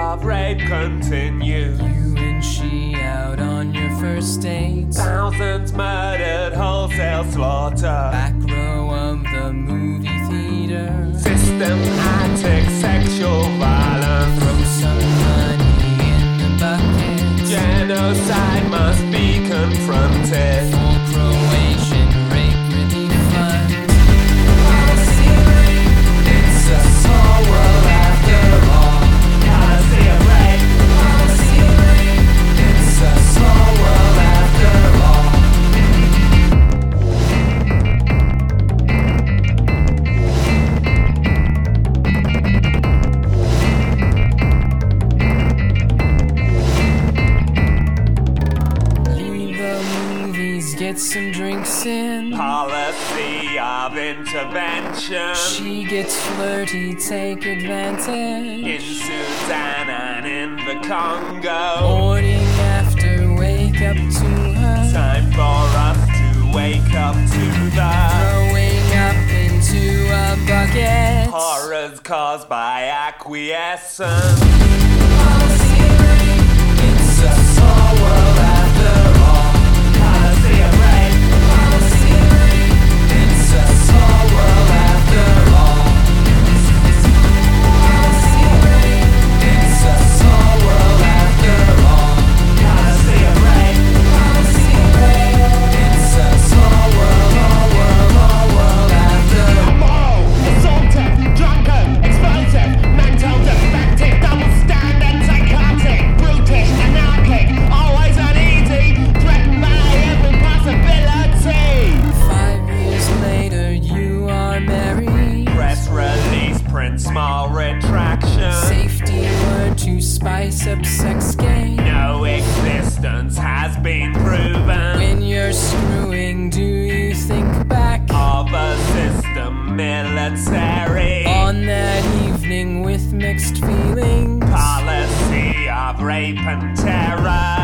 of rape continue. You and she out on your first date. Thousands murdered, wholesale slaughter. Back row of the movie theater. Systematic sexual violence. Throw some money in the bucket. Genocide must be confronted. For Croatian rape relief fund. It's a small world after all. Policy of rape. It's a small world after all. Leave the movies, get some drinks in. Policy of intervention. She gets flirty, take advantage. In Sudan and in the Congo. Morning after, wake up to her. Time for us to wake up to the Throwing up into a bucket. horrors caused by acquiescence. It's a small world after all. Policy of rape. It's a small world after all. It's a small world after all. Policy of rape. It's a small world, all world after all. Immoral, assaultive, drunken, explosive, mental, defective, double standard, psychotic, brutish, anarchic, always uneasy, threatened by every possibility. 5 years later, you are married. Press release, print small retraction. Safety word to spice up sex game. No existence has been proven When you're screwing, do you think back of a system military. on that evening with mixed feelings? Policy of rape and terror.